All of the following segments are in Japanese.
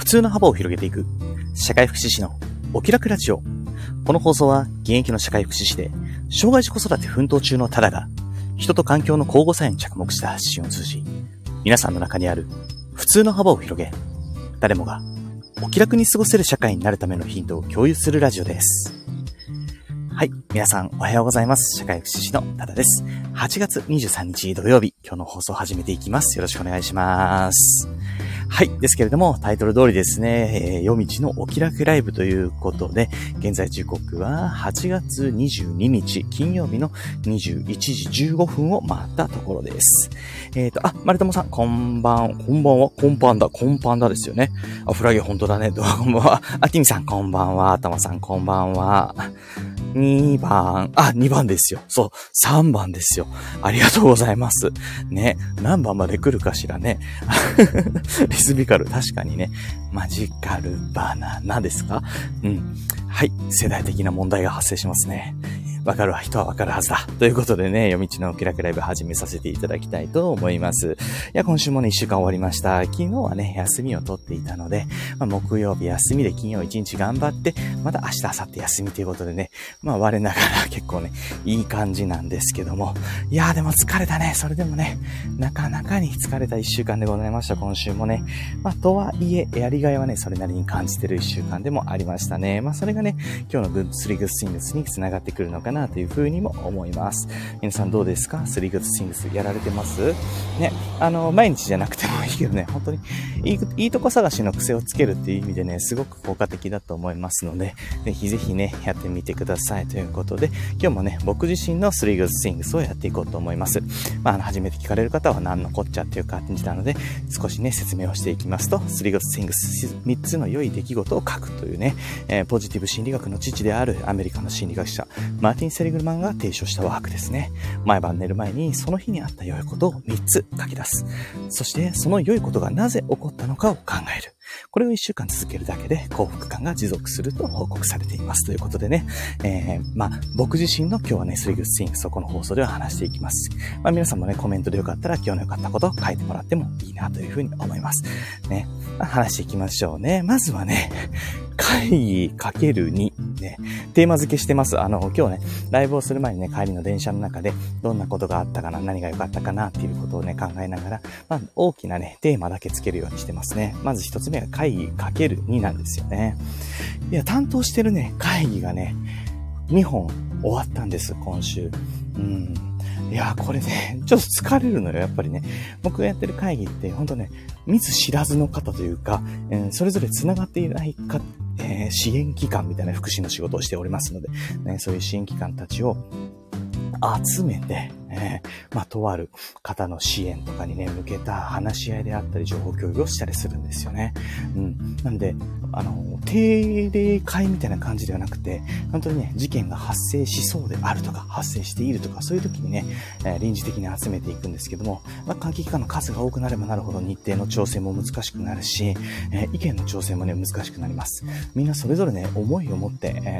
普通の幅を広げていく社会福祉士のお気楽ラジオ。この放送は現役の社会福祉士で障害児子育て奮闘中のタダが人と環境の交互作用に着目した発信を通じ、皆さんの中にある普通の幅を広げ、誰もがお気楽に過ごせる社会になるためのヒントを共有するラジオです。はい。皆さんおはようございます。社会福祉士のタダです。8月23日土曜日、今日の放送を始めていきます。よろしくお願いします。はい。ですけれども、タイトル通りですね、夜道のお気楽ライブということで、現在時刻は8月22日金曜日の21時15分を回ったところです。丸友さん、こんばんは、コンパンダですよね。フラゲ本当だね。どうも。ティミさん、こんばんは。たまさん、こんばんは。2番ですよ。そう、3番ですよ。ありがとうございます。ね、何番まで来るかしらね。リズミカル、確かにね。マジカルバナナですか？はい、世代的な問題が発生しますね。わかる人はわかるはずだ。ということでね、夜道のお気楽ライブ始めさせていただきたいと思います。いや、今週もね、1週間終わりました。昨日はね、休みを取っていたので、木曜日休みで金曜1日頑張って、また明日、明後日休みということでね、我ながら結構ね、いい感じなんですけども。いやーでも疲れたね。それでもね、なかなかに疲れた1週間でございました。今週もね。とはいえ、やりがいはね、それなりに感じてる1週間でもありましたね。それがね、今日のグッドスリーグッドスイングスに繋がってくるのかなというふうにも思います。皆さんどうですか？スリーグッドスイングスやられてますね。毎日じゃなくてもいいけどね、本当にいいとこ探しの癖をつけるっていう意味でね、すごく効果的だと思いますので、ぜひね、やってみてくださいということで、今日もね、僕自身のスリーグッドスイングスをやっていこうと思います。初めて聞かれる方は何のこっちゃっていう感じなので、少しね、説明をしていきますと、スリーグッドスイングス3つの良い出来事を書くというね、ポジティブ心理学の父であるアメリカの心理学者、マーティン・セリグルマンが提唱したワークですね。毎晩寝る前にその日にあった良いことを3つ書き出す。そしてその良いことがなぜ起こったのかを考える。これを1週間続けるだけで幸福感が持続すると報告されていますということでね、僕自身の今日はね、スリーグッドスイングスをこの放送では話していきます。皆さんもね、コメントでよかったら今日の良かったことを書いてもらってもいいなというふうに思います。ね、話していきましょうね。まずはね、会議 ×2 ね、テーマ付けしてます。今日ね、ライブをする前にね、帰りの電車の中でどんなことがあったかな、何が良かったかなっていうことをね、考えながら、大きなね、テーマだけ付けるようにしてますね。まず一つ目が会議 ×2 なんですよね。いや、担当してるね、会議がね、2本終わったんです、今週。いや、これね、ちょっと疲れるのよ、やっぱりね。僕がやってる会議って、ほんとね、見ず知らずの方というか、それぞれ繋がっていないか、支援機関みたいな福祉の仕事をしておりますので、ね、そういう支援機関たちを集めて、とある方の支援とかにね、向けた話し合いであったり、情報共有をしたりするんですよね。なんで、定例会みたいな感じではなくて、本当にね、事件が発生しそうであるとか、発生しているとか、そういう時にね、臨時的に集めていくんですけども、関係機関の数が多くなればなるほど日程の調整も難しくなるし、意見の調整もね、難しくなります。みんなそれぞれね、思いを持って、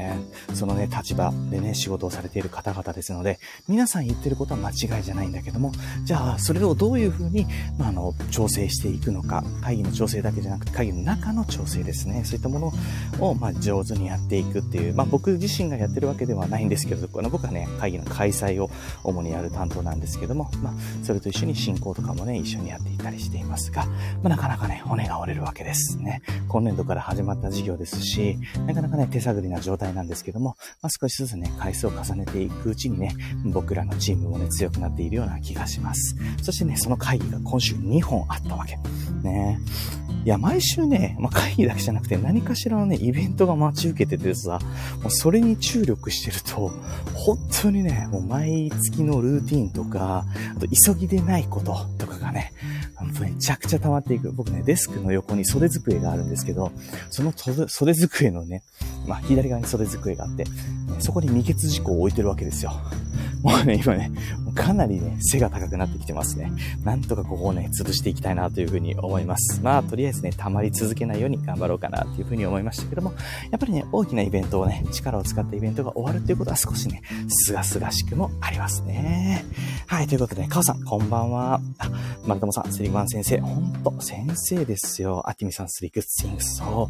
そのね、立場でね、仕事をされている方々ですので、皆さん言ってることは間違いじゃないんだけども、じゃあ、それをどういうふうに、調整していくのか、会議の調整だけじゃなくて、会議の中の調整ですね。そういったものを、上手にやっていくっていう、僕自身がやってるわけではないんですけど、僕はね、会議の開催を主にやる担当なんですけども、それと一緒に進行とかもね、一緒にやっていたりしていますが、なかなかね、骨が折れるわけですね。今年度から始まった事業ですし、なかなかね、手探りな状態なんですけども、少しずつね、回数を重ねていくうちにね、僕らのチームもね、強くなっているような気がします。そしてね、その会議が今週2本あったわけ。ね。いや、毎週ね、会議だけじゃなくて何かしらのね、イベントが待ち受けててさ、もうそれに注力してると、本当にね、もう毎月のルーティンとか、あと急ぎでないこととかがね、めちゃくちゃ溜まっていく。僕ね、デスクの横に袖机があるんですけど、その袖机のね、左側に袖机があって、そこに未決事項を置いてるわけですよ。もうね、今ね、 かなりね、背が高くなってきてますね。なんとかここをね、潰していきたいなというふうに思います。まあ、とりあえずね、溜まり続けないように頑張ろうかなというふうに思いましたけども、やっぱりね、大きなイベントをね、力を使ったイベントが終わるということは少しね、すがすがしくもありますね。はい、ということで、かおさん、こんばんは。丸友さん、スリグマン先生、ほんと、先生ですよ。アティミさん、スリグスシング、そう。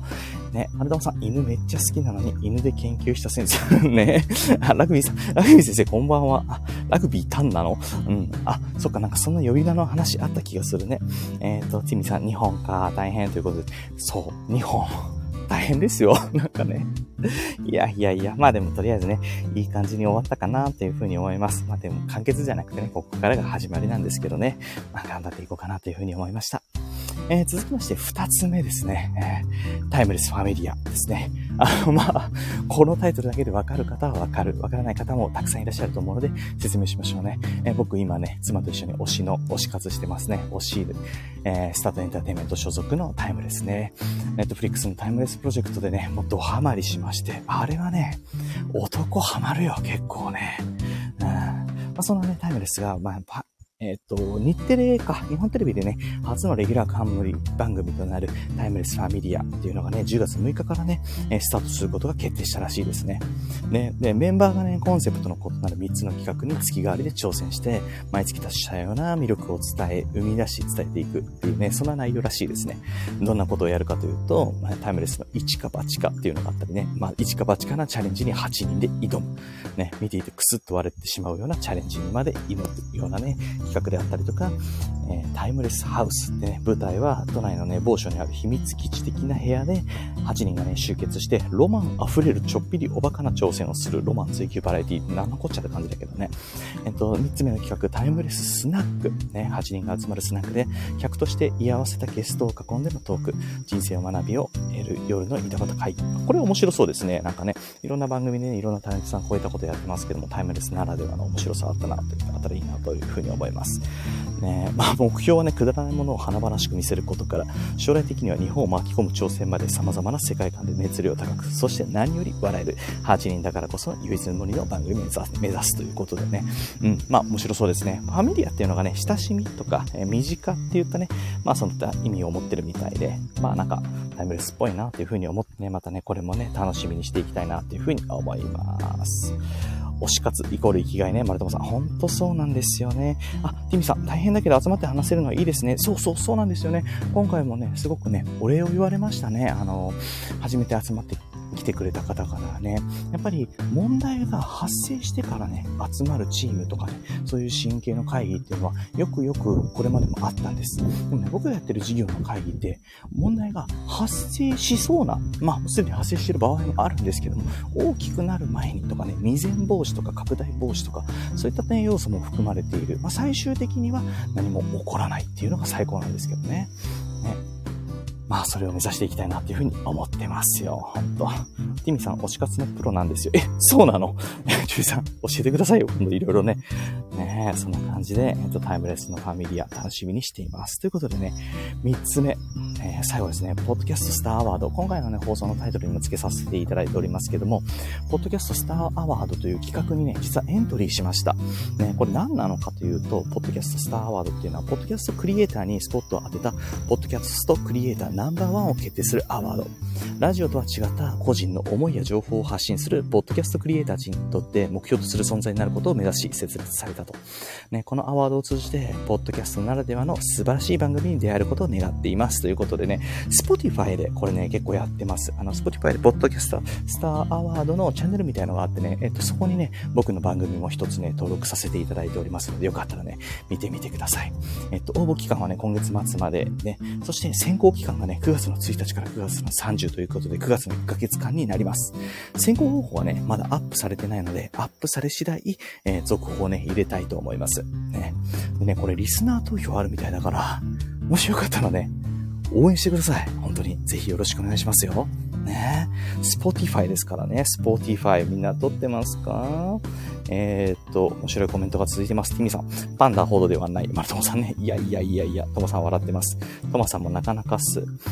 ね、丸友さん、犬めっちゃ好きなのに、犬で研究した先生。ね。ラグビー先生、こんばんは。ラグビータンなの？うん。そっか、なんかそんな呼び名の話あった気がするね。ティミさん、日本か、大変ということで。そう、日本。大変ですよ。なんかね。いや。まあでもとりあえずね、いい感じに終わったかなというふうに思います。まあでも完結じゃなくてね、ここからが始まりなんですけどね。まあ頑張っていこうかなというふうに思いました。続きまして2つ目ですね。タイムレスファミリアですね。このタイトルだけでわかる方はわかる。わからない方もたくさんいらっしゃると思うので説明しましょうね。僕今ね、妻と一緒に推し活してますね。推し、スタートエンターテインメント所属のタイムレスね。ネットフリックスのタイムレスプロジェクトでね、もうドハマりしまして、あれはね、男ハマるよ、結構ね。そのね、タイムレスが、日テレか、日本テレビでね、初のレギュラー冠番組となるタイムレスファミリアっていうのがね、10月6日からね、スタートすることが決定したらしいですね。で、メンバーがね、コンセプトの異なる3つの企画に月替わりで挑戦して、毎月多種多様な魅力を生み出し伝えていくっていうね、そんな内容らしいですね。どんなことをやるかというと、タイムレスの一か八かっていうのがあったりね、一か八かなチャレンジに8人で挑む。ね、見ていてクスッと割れてしまうようなチャレンジにまで挑むようなね、企画であったりとか、タイムレスハウスってね、舞台は都内のね、某所にある秘密基地的な部屋で8人がね、集結してロマン溢れるちょっぴりおバカな挑戦をするロマン追求バラエティ、なんのこっちゃって感じだけどね。3つ目の企画、タイムレススナック。ね、8人が集まるスナックで客として居合わせたゲストを囲んでのトーク、人生を学びを得る夜の井戸端会議。これ面白そうですね。なんかね、いろんな番組でね、いろんなタレントさんこういったことやってますけども、タイムレスならではの面白さあったらいいなというふうに思います。ね、目標はね、くだらないものを華々しく見せることから、将来的には日本を巻き込む挑戦まで様々な世界観で熱量高く、そして何より笑える8人だからこそ唯一無二の番組を目指すということでね。面白そうですね。ファミリアっていうのがね、親しみとか、身近っていったね、その他意味を持ってるみたいで、なんかタイムレスっぽいなというふうに思ってね、またね、これもね、楽しみにしていきたいなというふうに思います。推し活イコール生きがいね、丸友さん。ほんとそうなんですよね。ティミさん、大変だけど集まって話せるのはいいですね。そうなんですよね。今回もね、すごくね、お礼を言われましたね。初めて集まって来てくれた方からね、やっぱり問題が発生してからね、集まるチームとかね、そういう神経の会議っていうのはよくこれまでもあったんです。でもね、僕がやってる事業の会議って問題が発生しそうな、すでに発生している場合もあるんですけども、大きくなる前にとかね、未然防止とか拡大防止とか、そういった点要素も含まれている。最終的には何も起こらないっていうのが最高なんですけどね。それを目指していきたいなっていうふうに思ってますよ。ほんと。ティミさん、推し活のプロなんですよ。そうなの？ジュリさん、教えてくださいよ。今度いろいろね。そんな感じで、タイムレスのファミリア楽しみにしています。ということでね、3つ目。最後ですね、ポッドキャストスターアワード。今回のね、放送のタイトルにも付けさせていただいておりますけども、ポッドキャストスターアワードという企画にね、実はエントリーしました。これ何なのかというと、ポッドキャストスターアワードっていうのは、ポッドキャストクリエイターにスポットを当てた、ポッドキャストクリエイターナンバー1を決定するアワード。ラジオとは違った個人の思いや情報を発信する、ポッドキャストクリエイターにとって目標とする存在になることを目指し設立されたと。このアワードを通じて、ポッドキャストならではの素晴らしい番組に出会えることを願っています。ということでね、Spotify でこれね、結構やってます。Spotify でポッドキャストスターアワードのチャンネルみたいなのがあってね、そこにね、僕の番組も一つね、登録させていただいておりますので、よかったらね、見てみてください。応募期間はね、今月末までね、そして選考期間がね、9月の1日から9月の30ということで、9月の1ヶ月間になります。選考方法はね、まだアップされてないので、アップされ次第、続報をね、入れたいと思います。でね、これリスナー投票あるみたいだから、もしよかったらね、応援してください。本当に。ぜひよろしくお願いしますよ。Spotify ですからね。Spotify みんな撮ってますか？面白いコメントが続いてます。ティミさん、パンダほどではない。トモさんね。いや、トモさん笑ってます。トモさんもなかなかっす。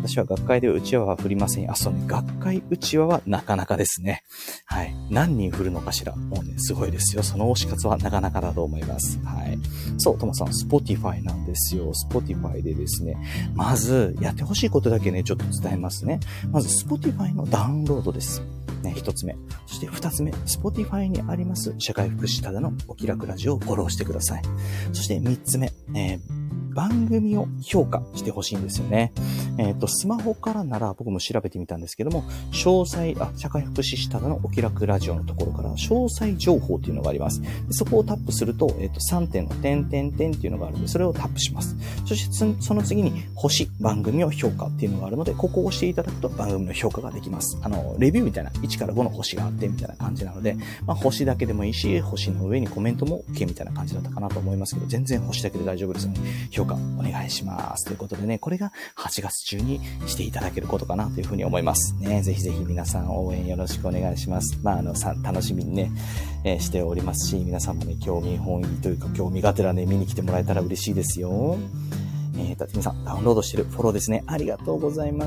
私は学会でうちわは振りません。そうね、学会うちわはなかなかですね。はい。何人振るのかしら。もうね、すごいですよ。その推し活はなかなかだと思います。はい。そう、トモさん、Spotify なんですよ。Spotify でですね、まず、やってほしいことだけね、ちょっと伝えますね。まず、Spotify のダウンロードです。ね、一つ目。そして二つ目、Spotify にあります、社会福祉ただのお気楽ラジオをフォローしてください。そして三つ目、番組を評価してほしいんですよね。スマホからなら僕も調べてみたんですけども、詳細、社会福祉士ただのお気楽ラジオのところから詳細情報というのがあります。でそこをタップすると、3点の点々点っていうのがあるので、それをタップします。そしてその次に星、番組を評価っていうのがあるので、ここを押していただくと番組の評価ができます。レビューみたいな1から5の星があってみたいな感じなので、星だけでもいいし、星の上にコメントも OK みたいな感じだったかなと思いますけど、全然星だけで大丈夫ですので、評価お願いします。ということでね、これが8月中にしていただけることかなというふうに思いますね。ぜひぜひ皆さん応援よろしくお願いします。楽しみにね、しておりますし、皆さんもね、興味本位というか興味がてらね、見に来てもらえたら嬉しいですよ。たつみさん、ダウンロードしてるフォローですね。ありがとうございます。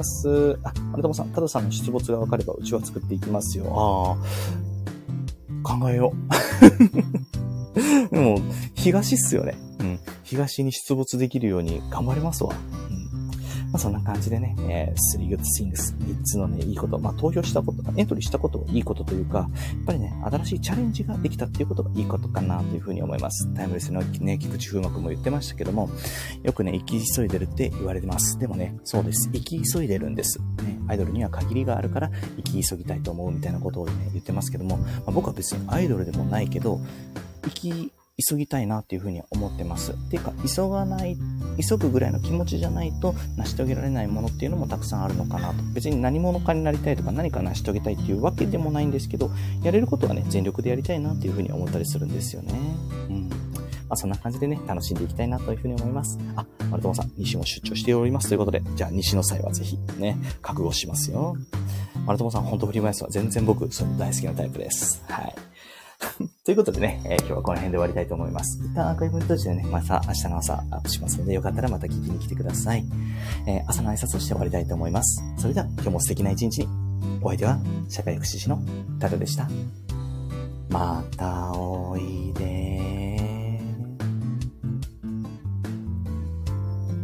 丸友さん、たださんの出没が分かればうちは作っていきますよ。考えよう。もう、東っすよね。東に出没できるように頑張りますわ。そんな感じでね、3 good things、3つのね、いいこと、投票したこと、エントリーしたことがいいことというか、やっぱりね、新しいチャレンジができたっていうことがいいことかなというふうに思います。タイムレスのね、菊池風磨くんも言ってましたけども、よくね、生き急いでるって言われてます。でもね、そうです。生き急いでるんです。ね、アイドルには限りがあるから、生き急ぎたいと思うみたいなことをね、言ってますけども、僕は別にアイドルでもないけど、急ぎたいなっていうふうに思ってます。っていうか、急ぐぐらいの気持ちじゃないと成し遂げられないものっていうのもたくさんあるのかなと。別に何者かになりたいとか何か成し遂げたいっていうわけでもないんですけど、やれることはね、全力でやりたいなっていうふうに思ったりするんですよね。そんな感じでね、楽しんでいきたいなというふうに思います。丸友さん、西も出張しておりますということで、じゃあ西の際はぜひね、覚悟しますよ。丸友さん、本当振り回すのは全然僕、それ大好きなタイプです。はい。ということでね、今日はこの辺で終わりたいと思います。一旦アーカイブに閉じてね、また明日の朝アップしますので、よかったらまた聞きに来てください。朝の挨拶をして終わりたいと思います。それでは今日も素敵な一日に。お相手は社会福祉士のタダでした。またおいで。